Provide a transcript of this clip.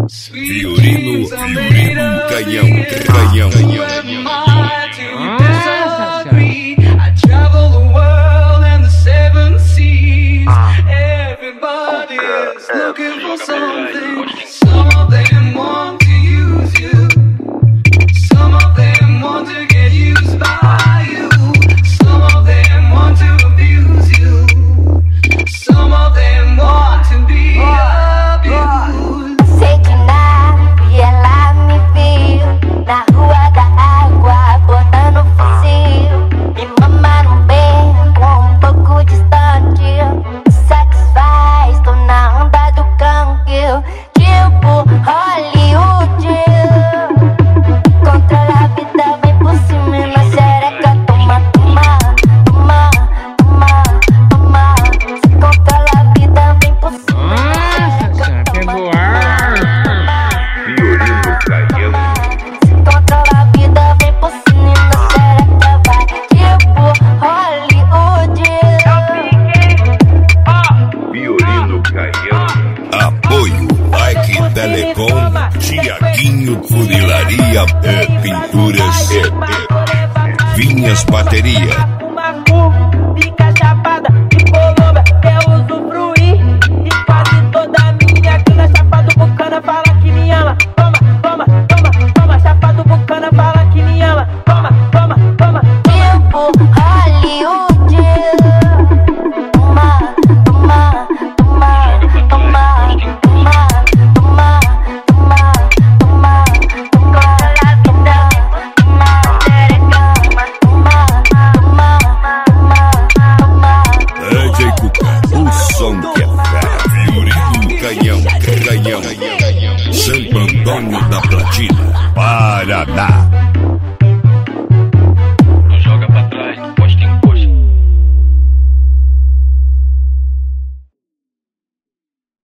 Fiorino Canhão. I travel the world and the seven seas. Everybody is looking for something. Some of them want to use you. Some of them want to get used by you. Some of them want to abuse you. Some of them want to be abused. Sei de nada e ela me viu na rua da água, botando fuzil. Me mama no beco, pouco distante. Satisfaz, tô na onda do canguil. Tipo Hollywood. Controla a vida, vem por cima e na xereca. Toma. Se controla a vida, vem por cima. Pegou ar. Fiorino Canhão. Se controla a vida, vem por cima e na xereca. Vai tipo Hollywood. Fiorino Canhão. Apoio Like Telecom, Tiaguinho Funilaria e Pinturas e Vinhas Bateria. Fica chapada de Colômbia, quer usufruir. E quase toda minha grana, chapado bucana, fala que me ama. Toma, chapado bucana, fala que me ama. Toma. Tipo Hollywood. Toma. DJ Cuca, o som que é fera. Fiorino Canhão. Santo Antônio da Platina, Paraná.